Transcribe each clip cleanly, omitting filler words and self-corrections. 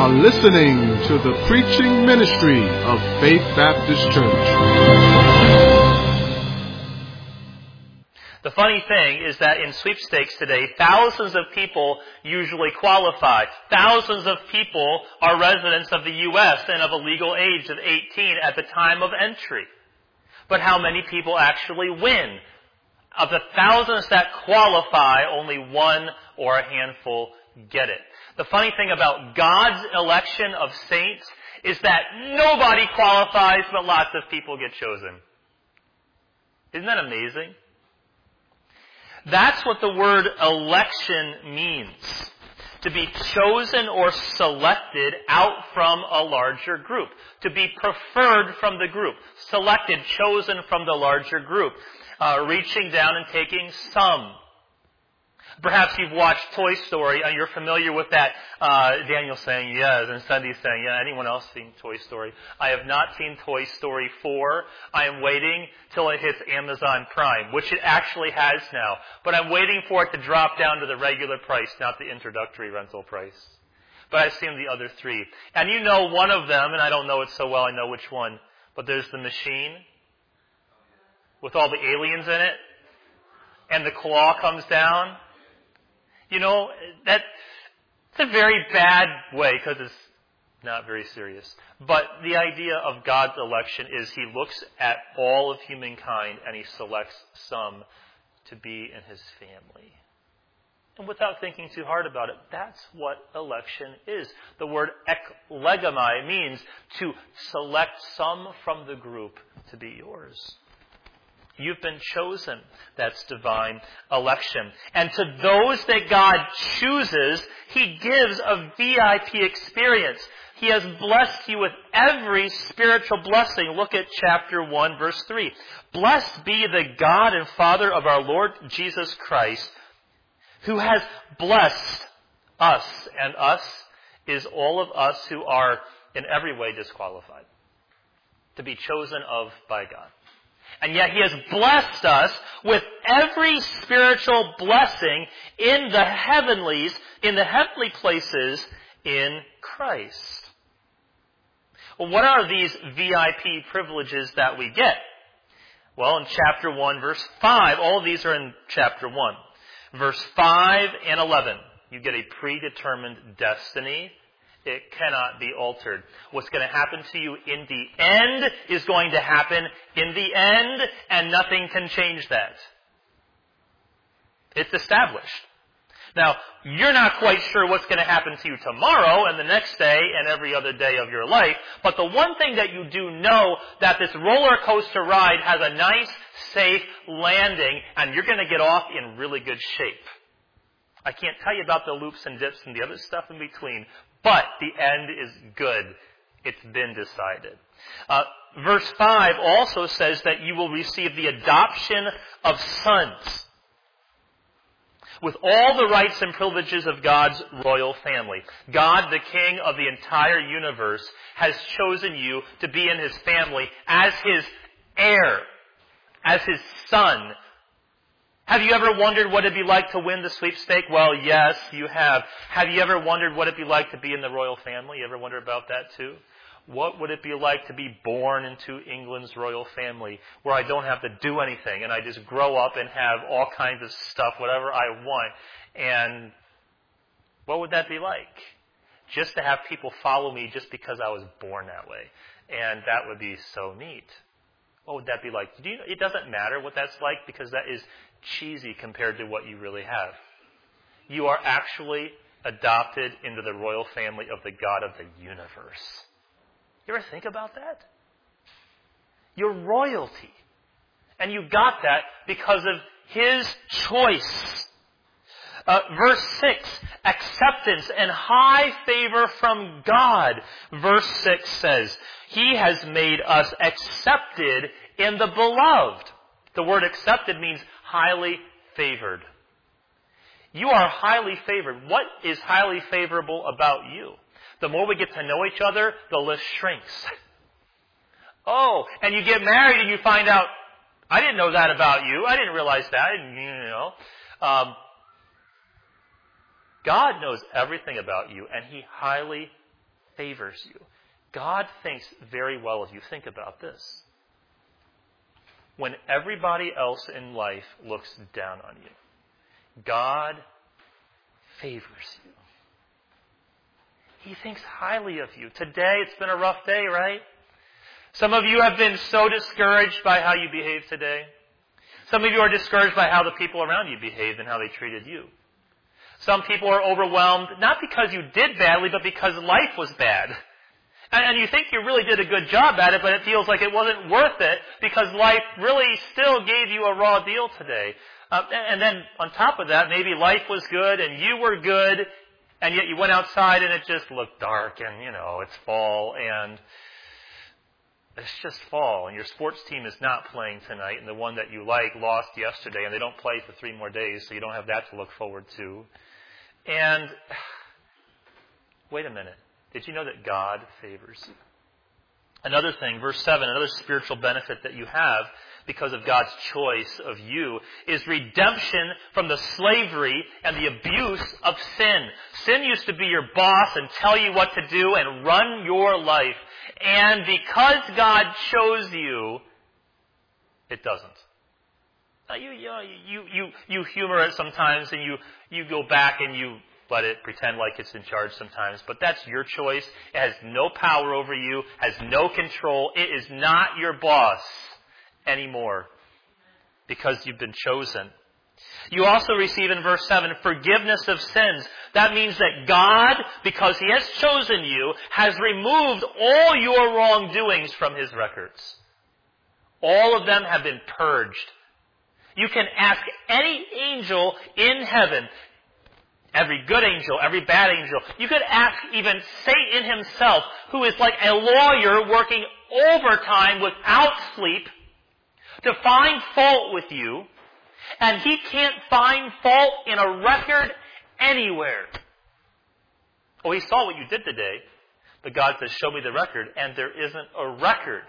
are listening to the preaching ministry of Faith Baptist Church. The funny thing is that in sweepstakes today, thousands of people usually qualify. Thousands of people are residents of the U.S. and of a legal age of 18 at the time of entry. But how many people actually win? Of the thousands that qualify, only one or a handful get it. The funny thing about God's election of saints is that nobody qualifies, but lots of people get chosen. Isn't that amazing? That's what the word election means. To be chosen or selected out from a larger group. To be preferred from the group. Selected, chosen from the larger group. Reaching down and taking some. Perhaps you've watched Toy Story and you're familiar with that. Daniel saying yes and Cindy saying yeah. Anyone else seen Toy Story? I have not seen Toy Story 4. I am waiting till it hits Amazon Prime, which it actually has now. But I'm waiting for it to drop down to the regular price, not the introductory rental price. But I've seen the other three. And you know one of them, and I don't know it so well, I know which one. But there's the machine with all the aliens in it. And the claw comes down. You know, it's a very bad way because it's not very serious. But the idea of God's election is He looks at all of humankind and He selects some to be in His family. And without thinking too hard about it, that's what election is. The word eklegomai means to select some from the group to be yours. You've been chosen. That's divine election. And to those that God chooses, He gives a VIP experience. He has blessed you with every spiritual blessing. Look at chapter 1, verse 3. Blessed be the God and Father of our Lord Jesus Christ, who has blessed us. And us is all of us who are in every way disqualified to be chosen of by God. And yet He has blessed us with every spiritual blessing in the heavenlies, in the heavenly places in Christ. Well, what are these VIP privileges that we get? Well, in chapter 1, verse 5, all of these are in chapter 1. Verse 5 and 11, you get a predetermined destiny. It cannot be altered. What's going to happen to you in the end is going to happen in the end, and nothing can change that. It's established. Now, you're not quite sure what's going to happen to you tomorrow and the next day and every other day of your life, but the one thing that you do know, that this roller coaster ride has a nice, safe landing, and you're going to get off in really good shape. I can't tell you about the loops and dips and the other stuff in between, but the end is good. It's been decided. Verse 5 also says that you will receive the adoption of sons with all the rights and privileges of God's royal family. God, the King of the entire universe, has chosen you to be in His family as His heir, as His son. Have you ever wondered what it'd be like to win the sweepstake? Well, yes, you have. Have you ever wondered what it'd be like to be in the royal family? You ever wonder about that too? What would it be like to be born into England's royal family where I don't have to do anything and I just grow up and have all kinds of stuff, whatever I want? And what would that be like? Just to have people follow me just because I was born that way. And that would be so neat. What would that be like? It doesn't matter what that's like because that is cheesy compared to what you really have. You are actually adopted into the royal family of the God of the universe. You ever think about that? You're royalty. And you got that because of His choice. Verse 6, acceptance and high favor from God. Verse 6 says, He has made us accepted in the beloved. The word accepted means highly favored. You are highly favored. What is highly favorable about you? The more we get to know each other, the list shrinks. Oh, and you get married and you find out, I didn't know that about you. I didn't realize that. God knows everything about you, and He highly favors you. God thinks very well of you. Think about this. When everybody else in life looks down on you, God favors you. He thinks highly of you. Today, it's been a rough day, right? Some of you have been so discouraged by how you behaved today. Some of you are discouraged by how the people around you behaved and how they treated you. Some people are overwhelmed, not because you did badly, but because life was bad. And you think you really did a good job at it, but it feels like it wasn't worth it because life really still gave you a raw deal today. And then on top of that, maybe life was good and you were good, and yet you went outside and it just looked dark and, it's fall and it's just fall and your sports team is not playing tonight and the one that you like lost yesterday and they don't play for 3 more days, so you don't have that to look forward to. And wait a minute. Did you know that God favors you? Another thing, verse 7, another spiritual benefit that you have because of God's choice of you is redemption from the slavery and the abuse of sin. Sin used to be your boss and tell you what to do and run your life. And because God chose you, it doesn't. Now, you humor it sometimes and you go back and you let it pretend like it's in charge sometimes. But that's your choice. It has no power over you, has no control. It is not your boss anymore because you've been chosen. You also receive in verse 7 forgiveness of sins. That means that God, because He has chosen you, has removed all your wrongdoings from His records. All of them have been purged. You can ask any angel in heaven, every good angel, every bad angel. You could ask even Satan himself, who is like a lawyer working overtime without sleep to find fault with you. And he can't find fault in a record anywhere. Oh, he saw what you did today. But God says, show me the record. And there isn't a record.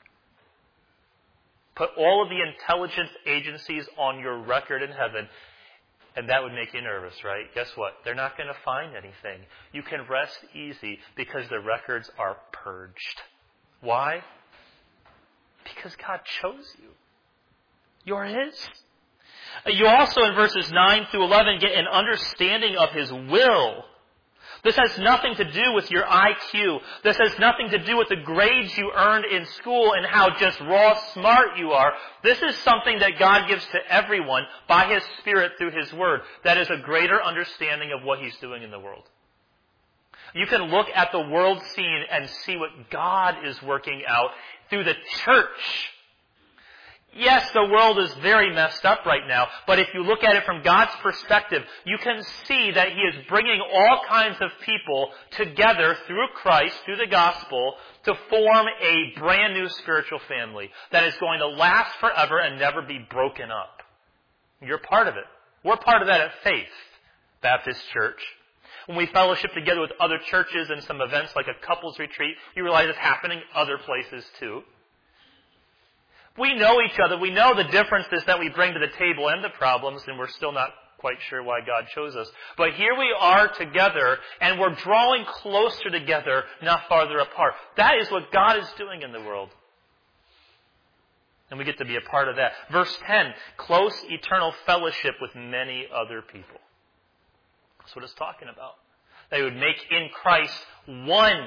Put all of the intelligence agencies on your record in heaven. And that would make you nervous, right? Guess what? They're not going to find anything. You can rest easy because the records are purged. Why? Because God chose you. You're His. You also, in verses 9 through 11, get an understanding of His will. This has nothing to do with your IQ. This has nothing to do with the grades you earned in school and how just raw smart you are. This is something that God gives to everyone by His Spirit through His Word. That is a greater understanding of what He's doing in the world. You can look at the world scene and see what God is working out through the church. Yes, the world is very messed up right now, but if you look at it from God's perspective, you can see that He is bringing all kinds of people together through Christ, through the gospel, to form a brand new spiritual family that is going to last forever and never be broken up. You're part of it. We're part of that at Faith Baptist Church. When we fellowship together with other churches and some events like a couples retreat, you realize it's happening other places too. We know each other. We know the differences that we bring to the table and the problems, and we're still not quite sure why God chose us. But here we are together, and we're drawing closer together, not farther apart. That is what God is doing in the world. And we get to be a part of that. Verse 10, close eternal fellowship with many other people. That's what it's talking about. They would make in Christ one.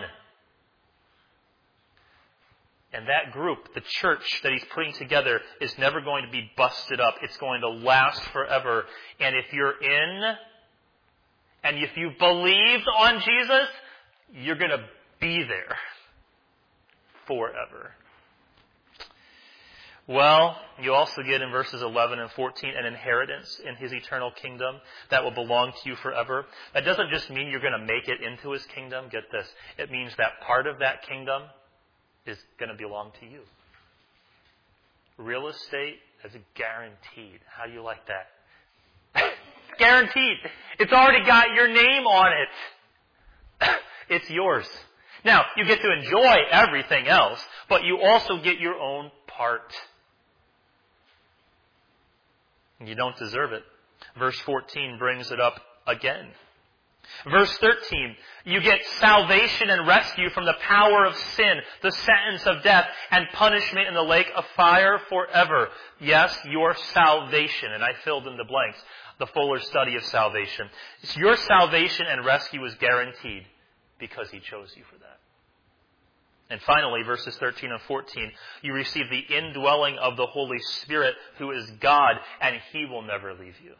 And that group, the church that He's putting together, is never going to be busted up. It's going to last forever. And if you're in, and if you believed on Jesus, you're going to be there forever. Well, you also get in verses 11 and 14 an inheritance in His eternal kingdom that will belong to you forever. That doesn't just mean you're going to make it into His kingdom. Get this. It means that part of that kingdom is going to belong to you. Real estate is guaranteed. How do you like that? Guaranteed. It's already got your name on it. It's yours. Now, you get to enjoy everything else, but you also get your own part. You don't deserve it. Verse 14 brings it up again. Verse 13, you get salvation and rescue from the power of sin, the sentence of death, and punishment in the lake of fire forever. Yes, your salvation, and I filled in the blanks, the fuller study of salvation. Your salvation and rescue is guaranteed because He chose you for that. And finally, verses 13 and 14, you receive the indwelling of the Holy Spirit, who is God, and He will never leave you.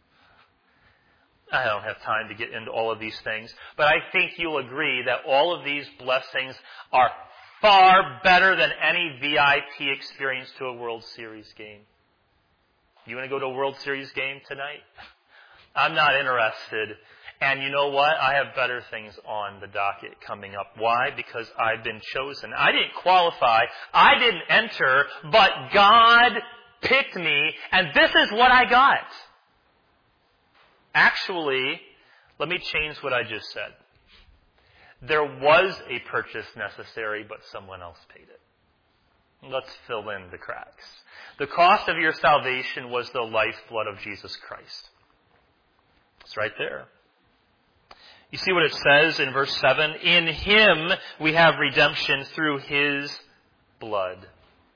I don't have time to get into all of these things, but I think you'll agree that all of these blessings are far better than any VIP experience to a World Series game. You want to go to a World Series game tonight? I'm not interested. And you know what? I have better things on the docket coming up. Why? Because I've been chosen. I didn't qualify. I didn't enter, but God picked me, and this is what I got. Actually, let me change what I just said. There was a purchase necessary, but someone else paid it. Let's fill in the cracks. The cost of your salvation was the lifeblood of Jesus Christ. It's right there. You see what it says in verse 7? In Him we have redemption through His blood.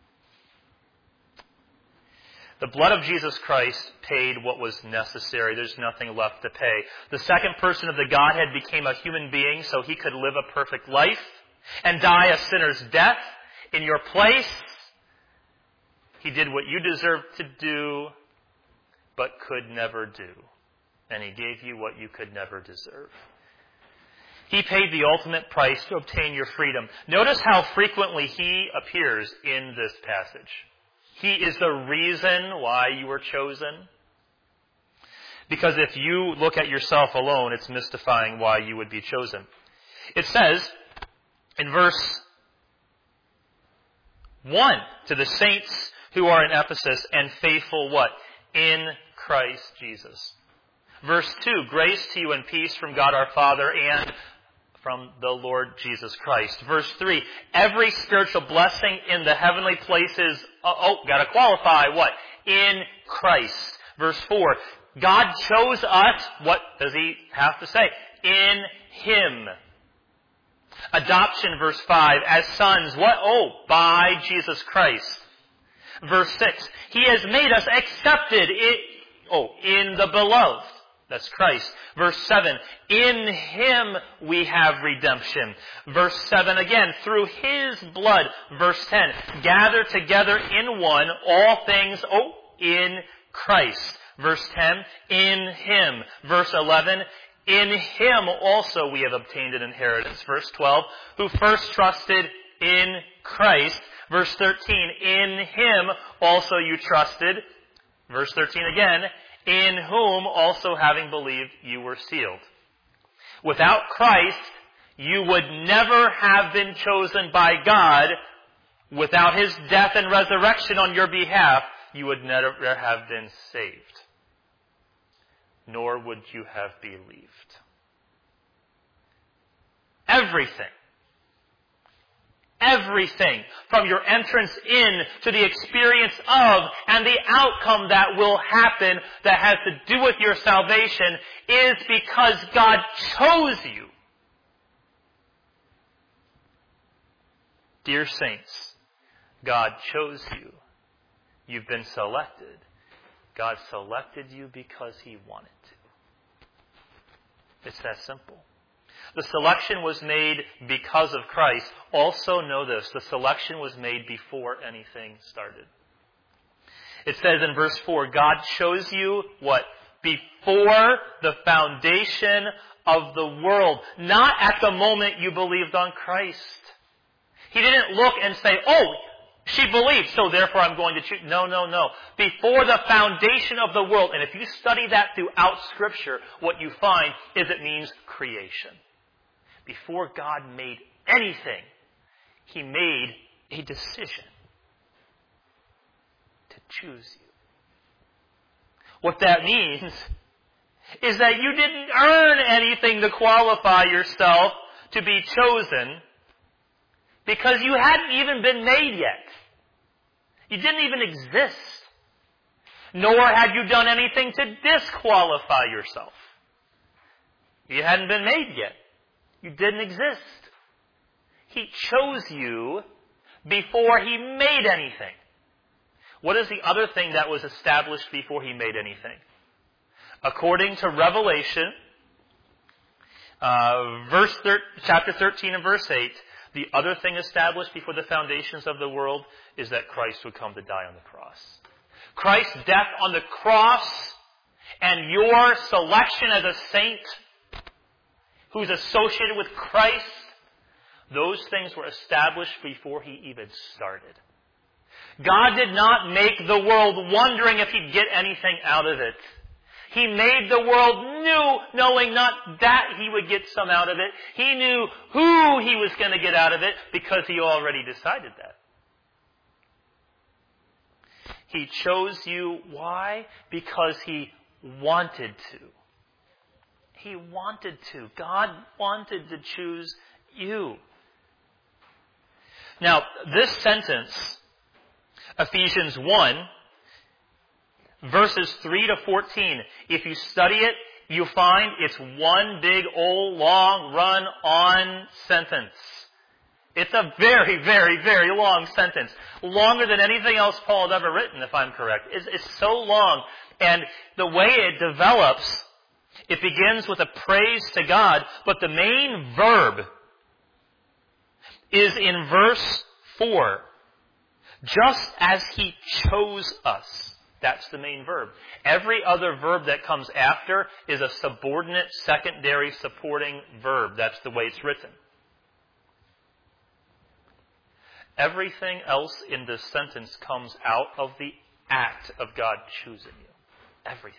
The blood of Jesus Christ paid what was necessary. There's nothing left to pay. The second person of the Godhead became a human being so He could live a perfect life and die a sinner's death in your place. He did what you deserved to do, but could never do. And He gave you what you could never deserve. He paid the ultimate price to obtain your freedom. Notice how frequently He appears in this passage. He is the reason why you were chosen. Because if you look at yourself alone, it's mystifying why you would be chosen. It says in verse 1, to the saints who are in Ephesus and faithful what? In Christ Jesus. Verse 2, grace to you and peace from God our Father and from the Lord Jesus Christ. Verse 3, every spiritual blessing in the heavenly places, gotta qualify, what? In Christ. Verse 4, God chose us, what does He have to say? In Him. Adoption, verse 5, as sons, what? By Jesus Christ. Verse 6, He has made us accepted in the beloved. That's Christ. Verse 7, in Him we have redemption. Verse 7 again, through His blood. Verse 10, gather together in one all things, in Christ. Verse 10, in Him. Verse 11, in Him also we have obtained an inheritance. Verse 12, who first trusted in Christ. Verse 13, in Him also you trusted. Verse 13 again, in whom also having believed you were sealed. Without Christ, you would never have been chosen by God. Without His death and resurrection on your behalf, you would never have been saved. Nor would you have believed. Everything from your entrance in to the experience of and the outcome that will happen that has to do with your salvation is because God chose you. Dear saints, God chose you. You've been selected. God selected you because He wanted to. It's that simple. The selection was made because of Christ. Also know this, the selection was made before anything started. It says in verse 4, God chose you, what? Before the foundation of the world. Not at the moment you believed on Christ. He didn't look and say, she believed, so therefore I'm going to choose. No. Before the foundation of the world. And if you study that throughout Scripture, what you find is it means creation. Before God made anything, He made a decision to choose you. What that means is that you didn't earn anything to qualify yourself to be chosen because you hadn't even been made yet. You didn't even exist. Nor had you done anything to disqualify yourself. You hadn't been made yet. You didn't exist. He chose you before He made anything. What is the other thing that was established before He made anything? According to Revelation, chapter 13 and verse 8, the other thing established before the foundations of the world is that Christ would come to die on the cross. Christ's death on the cross and your selection as a saint who's associated with Christ, those things were established before He even started. God did not make the world wondering if He'd get anything out of it. He made the world knowing not that He would get some out of it. He knew who He was going to get out of it because He already decided that. He chose you. Why? Because He wanted to. He wanted to. God wanted to choose you. Now, this sentence, Ephesians 1, verses 3 to 14, if you study it, you find it's one big old long run-on sentence. It's a very, very, very long sentence. Longer than anything else Paul had ever written, if I'm correct. It's so long. And the way it develops, it begins with a praise to God, but the main verb is in verse 4. Just as He chose us. That's the main verb. Every other verb that comes after is a subordinate, secondary, supporting verb. That's the way it's written. Everything else in this sentence comes out of the act of God choosing you. Everything.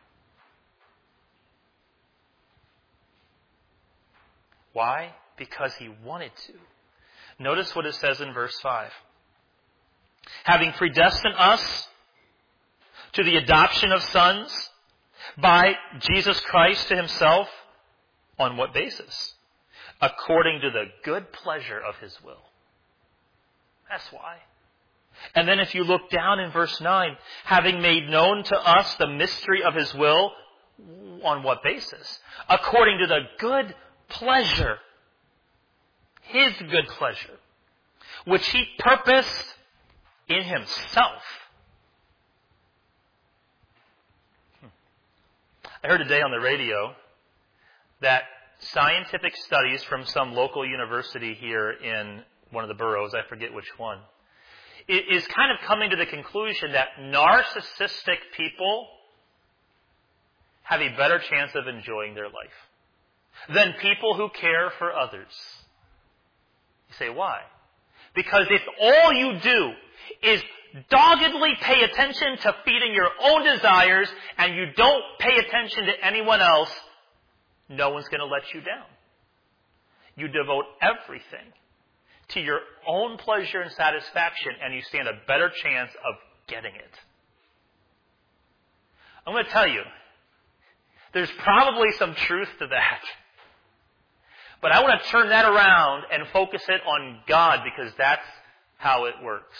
Why? Because He wanted to. Notice what it says in verse 5. Having predestined us to the adoption of sons by Jesus Christ to Himself. On what basis? According to the good pleasure of His will. That's why. And then if you look down in verse 9, having made known to us the mystery of His will, on what basis? According to the good pleasure. His good pleasure. Which He purposed in Himself. I heard today on the radio that scientific studies from some local university here in one of the boroughs, I forget which one, is kind of coming to the conclusion that narcissistic people have a better chance of enjoying their life than people who care for others. You say, why? Because if all you do is doggedly pay attention to feeding your own desires and you don't pay attention to anyone else, no one's going to let you down. You devote everything to your own pleasure and satisfaction and you stand a better chance of getting it. I'm going to tell you, there's probably some truth to that. But I want to turn that around and focus it on God because that's how it works.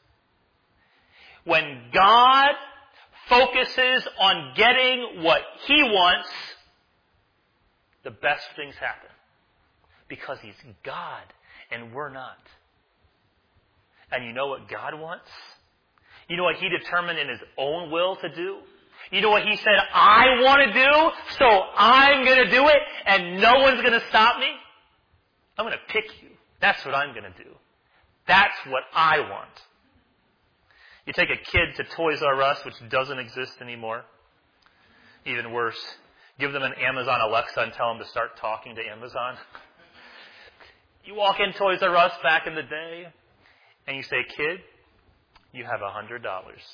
When God focuses on getting what He wants, the best things happen. Because He's God and we're not. And you know what God wants? You know what He determined in His own will to do? You know what He said, I want to do, so I'm going to do it, and no one's going to stop me? I'm going to pick you. That's what I'm going to do. That's what I want. You take a kid to Toys R Us, which doesn't exist anymore. Even worse, give them an Amazon Alexa and tell them to start talking to Amazon. You walk in Toys R Us back in the day, and you say, kid, you have $100.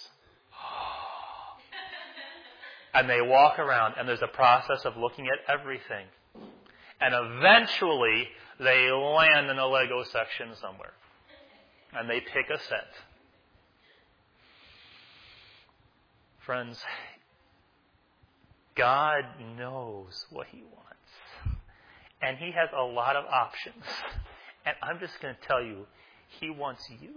And they walk around, and there's a process of looking at everything. And eventually, they land in a Lego section somewhere. And they pick a set. Friends, God knows what He wants. And He has a lot of options. And I'm just going to tell you, He wants you.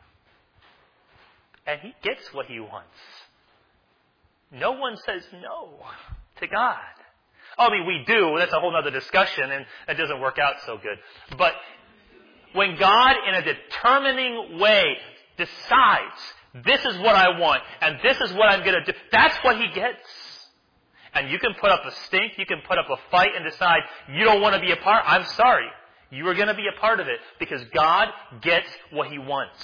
And He gets what He wants. No one says no to God. I mean, we do. That's a whole other discussion, and it doesn't work out so good. But when God, in a determining way, decides, this is what I want, and this is what I'm going to do, that's what He gets. And you can put up a stink, you can put up a fight and decide you don't want to be a part. I'm sorry. You are going to be a part of it because God gets what He wants.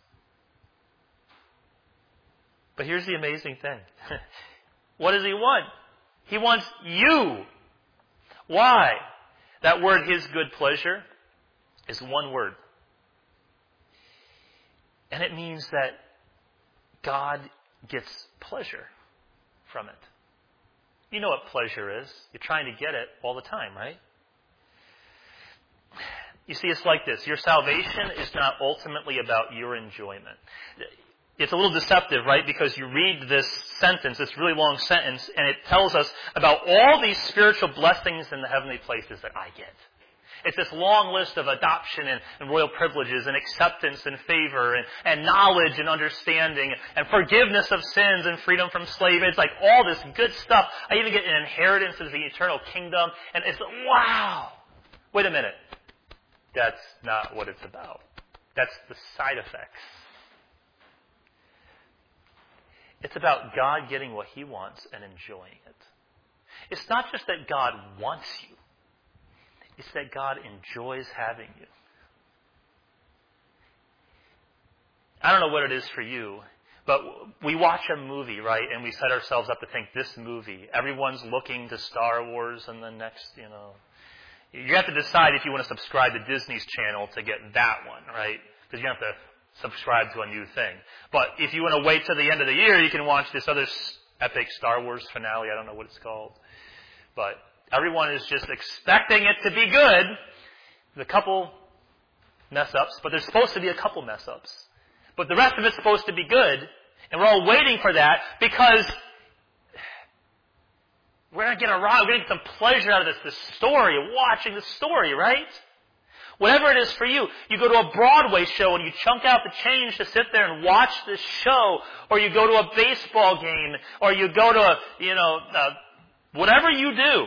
But here's the amazing thing. What does He want? He wants you. Why? That word, His good pleasure, is one word. And it means that God gets pleasure from it. You know what pleasure is. You're trying to get it all the time, right? You see, it's like this. Your salvation is not ultimately about your enjoyment. It's a little deceptive, right? Because you read this sentence, this really long sentence, and it tells us about all these spiritual blessings in the heavenly places that I get. It's this long list of adoption and royal privileges and acceptance and favor and knowledge and understanding and forgiveness of sins and freedom from slavery. It's like all this good stuff. I even get an inheritance of the eternal kingdom. And it's, wow. Wait a minute. That's not what it's about. That's the side effects. It's about God getting what He wants and enjoying it. It's not just that God wants you. It's that God enjoys having you. I don't know what it is for you, but we watch a movie, right, and we set ourselves up to think this movie, everyone's looking to Star Wars and the next, You have to decide if you want to subscribe to Disney's channel to get that one, right? Because you have to subscribe to a new thing. But if you want to wait till the end of the year, you can watch this other epic Star Wars finale. I don't know what it's called. But everyone is just expecting it to be good. There's a couple mess-ups, but there's supposed to be a couple mess-ups. But the rest of it's supposed to be good, and we're all waiting for that because we're going to get a ride. We're going to get some pleasure out of this story, watching the story, right? Whatever it is for you. You go to a Broadway show and you chunk out the change to sit there and watch this show, or you go to a baseball game, or you go to whatever you do.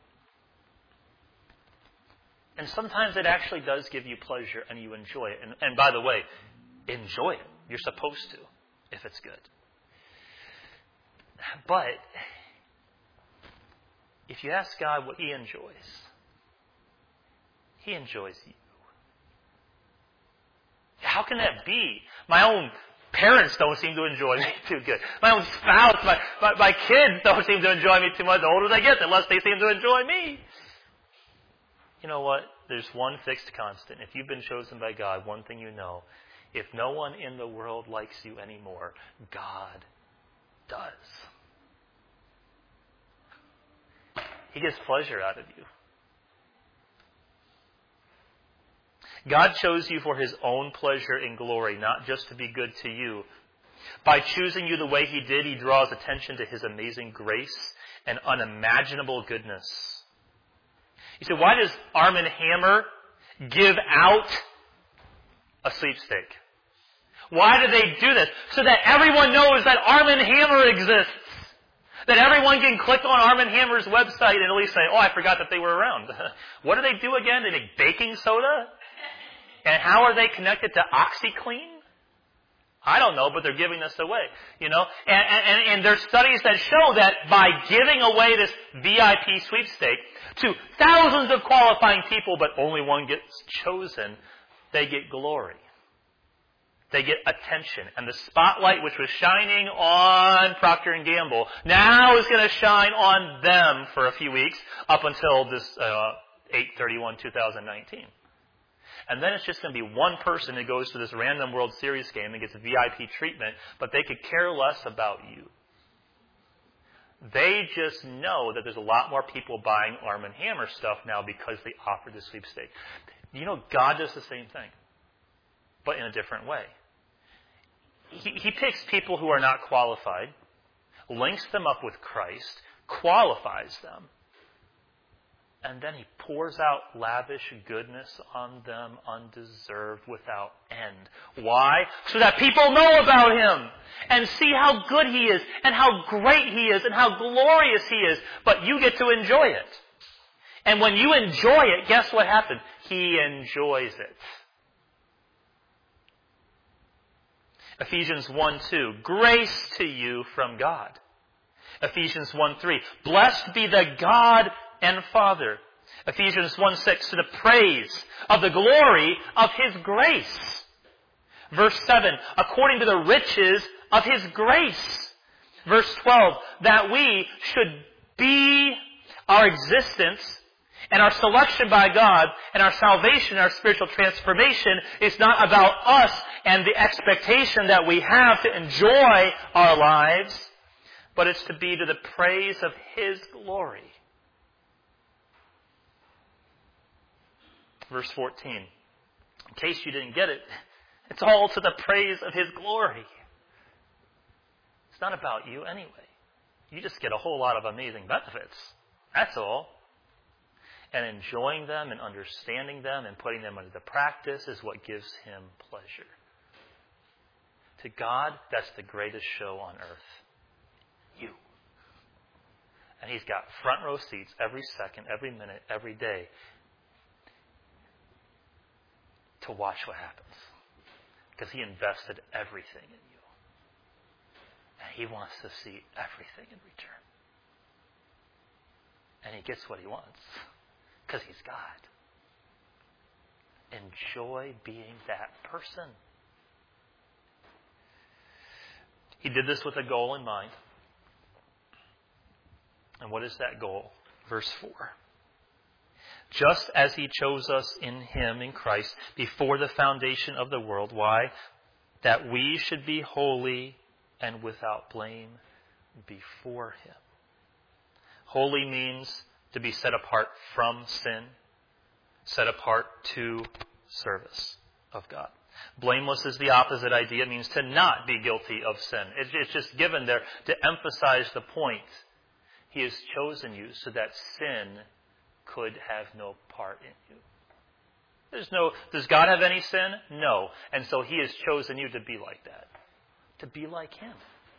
And sometimes it actually does give you pleasure and you enjoy it. And by the way, enjoy it. You're supposed to, if it's good. But if you ask God what He enjoys you. How can that be? My own parents don't seem to enjoy me too good. My own spouse, my kids don't seem to enjoy me too much. The older they get, the less they seem to enjoy me. You know what? There's one fixed constant. If you've been chosen by God, one thing you know, if no one in the world likes you anymore, God does. He gets pleasure out of you. God chose you for His own pleasure and glory, not just to be good to you. By choosing you the way He did, He draws attention to His amazing grace and unimaginable goodness. You say, why does Arm & Hammer give out a sweepstake? Why do they do this? So that everyone knows that Arm & Hammer exists. That everyone can click on Arm & Hammer's website and at least say, I forgot that they were around. What do they do again? They make baking soda? And how are they connected to OxyClean? I don't know, but they're giving this away, And there's studies that show that by giving away this VIP sweepstake to thousands of qualifying people, but only one gets chosen, they get glory. They get attention. And the spotlight which was shining on Procter & Gamble now is going to shine on them for a few weeks up until this 8/31/2019. And then it's just going to be one person who goes to this random World Series game and gets a VIP treatment, but they could care less about you. They just know that there's a lot more people buying Arm & Hammer stuff now because they offered the sweepstake. God does the same thing, but in a different way. He picks people who are not qualified, links them up with Christ, qualifies them, And then he pours out lavish goodness on them, undeserved, without end. Why? So that people know about him and see how good he is and how great he is and how glorious he is. But you get to enjoy it. And when you enjoy it, guess what happens? He enjoys it. Ephesians 1:2, grace to you from God. Ephesians 1:3, blessed be the God and Father. Ephesians 1:6, to the praise of the glory of His grace. Verse 7, according to the riches of His grace. Verse 12, that we should be our existence and our selection by God and our salvation, our spiritual transformation is not about us and the expectation that we have to enjoy our lives, but it's to be to the praise of His glory. Verse 14. In case you didn't get it, it's all to the praise of His glory. It's not about you anyway. You just get a whole lot of amazing benefits. That's all. And enjoying them and understanding them and putting them into practice is what gives Him pleasure. To God, that's the greatest show on earth. You. And He's got front row seats every second, every minute, every day to watch what happens. Because He invested everything in you. And He wants to see everything in return. And He gets what He wants. Because He's God. Enjoy being that person. He did this with a goal in mind. And what is that goal? Verse 4. Just as He chose us in Him, in Christ, before the foundation of the world. Why? That we should be holy and without blame before Him. Holy means to be set apart from sin, set apart to service of God. Blameless is the opposite idea. It means to not be guilty of sin. It's just given there to emphasize the point. He has chosen you so that sin could have no part in you. Does God have any sin? No. And so He has chosen you to be like that. To be like Him.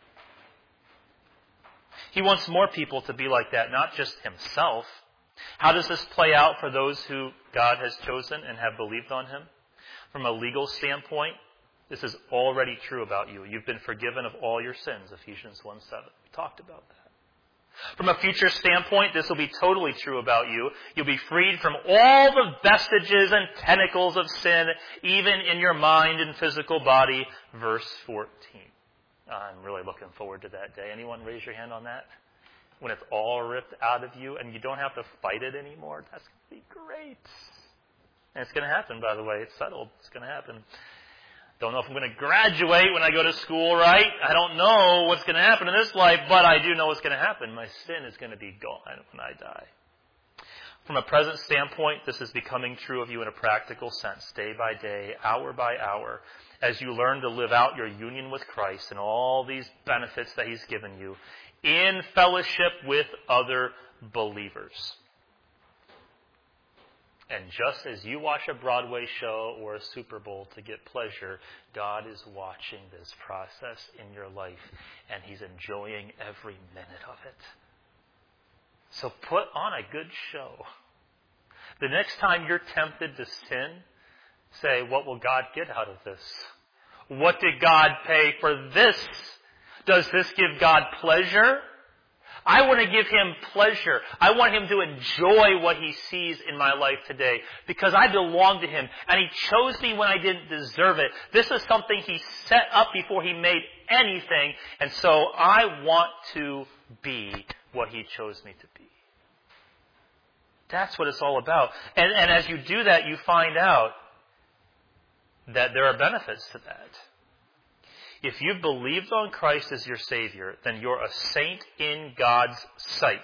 He wants more people to be like that, not just Himself. How does this play out for those who God has chosen and have believed on Him? From a legal standpoint, this is already true about you. You've been forgiven of all your sins, Ephesians 1:7. We talked about that. From a future standpoint, this will be totally true about you. You'll be freed from all the vestiges and tentacles of sin, even in your mind and physical body. Verse 14. I'm really looking forward to that day. Anyone raise your hand on that? When it's all ripped out of you and you don't have to fight it anymore. That's going to be great. And it's going to happen, by the way. It's settled. It's going to happen. Don't know if I'm going to graduate when I go to school, right? I don't know what's going to happen in this life, but I do know what's going to happen. My sin is going to be gone when I die. From a present standpoint, this is becoming true of you in a practical sense, day by day, hour by hour, as you learn to live out your union with Christ and all these benefits that He's given you in fellowship with other believers. And just as you watch a Broadway show or a Super Bowl to get pleasure, God is watching this process in your life, and He's enjoying every minute of it. So put on a good show. The next time you're tempted to sin, say, what will God get out of this? What did God pay for this? Does this give God pleasure? I want to give Him pleasure. I want Him to enjoy what He sees in my life today because I belong to Him and He chose me when I didn't deserve it. This is something He set up before He made anything, and so I want to be what He chose me to be. That's what it's all about. And as you do that, you find out that there are benefits to that. If you've believed on Christ as your Savior, then you're a saint in God's sight.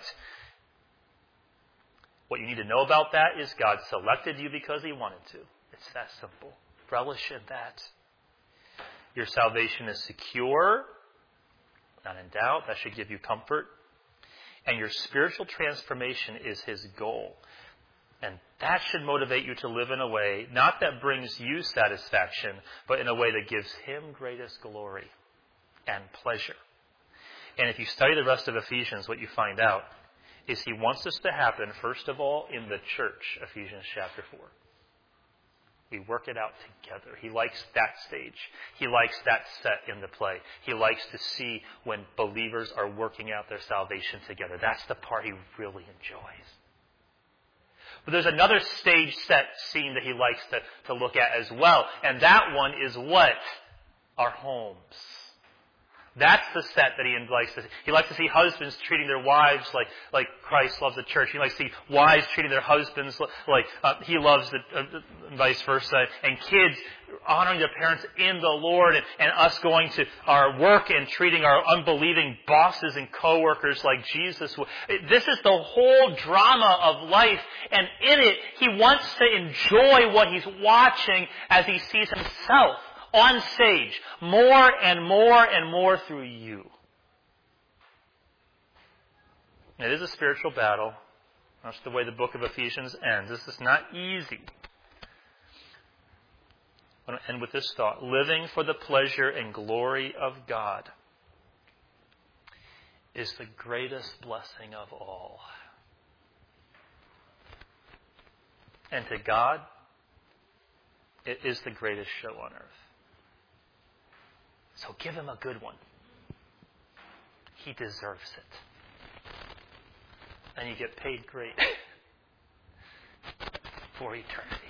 What you need to know about that is God selected you because He wanted to. It's that simple. Relish in that. Your salvation is secure, not in doubt. That should give you comfort. And your spiritual transformation is His goal. And that should motivate you to live in a way, not that brings you satisfaction, but in a way that gives Him greatest glory and pleasure. And if you study the rest of Ephesians, what you find out is he wants this to happen, first of all, in the church, Ephesians chapter 4. We work it out together. He likes that stage. He likes that set in the play. He likes to see when believers are working out their salvation together. That's the part he really enjoys. But there's another stage set scene that he likes to look at as well. And that one is what? Our homes. That's the set that he likes to see. He likes to see husbands treating their wives like Christ loves the church. He likes to see wives treating their husbands like he loves the vice versa. And kids honoring their parents in the Lord, and us going to our work and treating our unbelieving bosses and coworkers like Jesus would. This is the whole drama of life. And in it, he wants to enjoy what he's watching as he sees himself on stage, more and more and more through you. It is a spiritual battle. That's the way the book of Ephesians ends. This is not easy. I want to end with this thought. Living for the pleasure and glory of God is the greatest blessing of all. And to God, it is the greatest show on earth. So give him a good one. He deserves it. And you get paid great for eternity.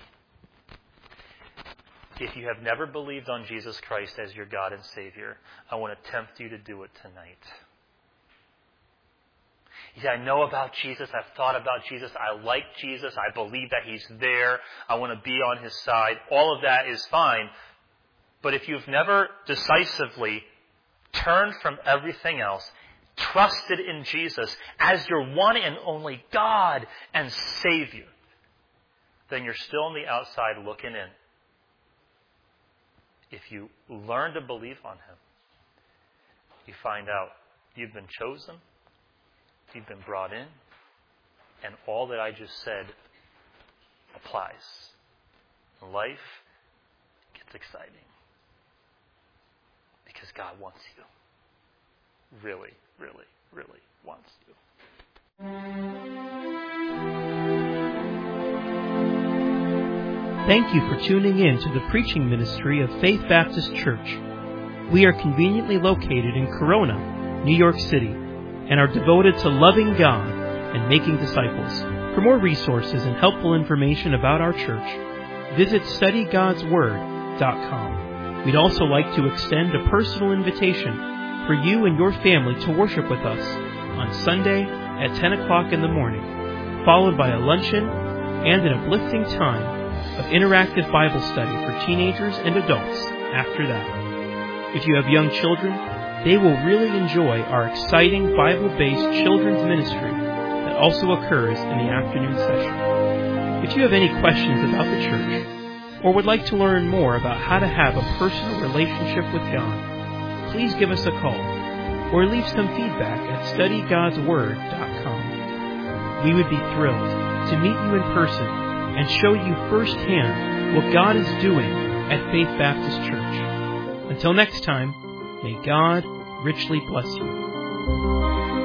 If you have never believed on Jesus Christ as your God and Savior, I want to tempt you to do it tonight. You say, I know about Jesus. I've thought about Jesus. I like Jesus. I believe that He's there. I want to be on His side. All of that is fine. But if you've never decisively turned from everything else, trusted in Jesus as your one and only God and Savior, then you're still on the outside looking in. If you learn to believe on Him, you find out you've been chosen, you've been brought in, and all that I just said applies. Life gets exciting. Because God wants you. Really, really, really wants you. Thank you for tuning in to the preaching ministry of Faith Baptist Church. We are conveniently located in Corona, New York City, and are devoted to loving God and making disciples. For more resources and helpful information about our church, visit studygodsword.com. We'd also like to extend a personal invitation for you and your family to worship with us on Sunday at 10 o'clock in the morning, followed by a luncheon and an uplifting time of interactive Bible study for teenagers and adults after that. If you have young children, they will really enjoy our exciting Bible-based children's ministry that also occurs in the afternoon session. If you have any questions about the church, or would like to learn more about how to have a personal relationship with God, please give us a call or leave some feedback at studygodsword.com. We would be thrilled to meet you in person and show you firsthand what God is doing at Faith Baptist Church. Until next time, may God richly bless you.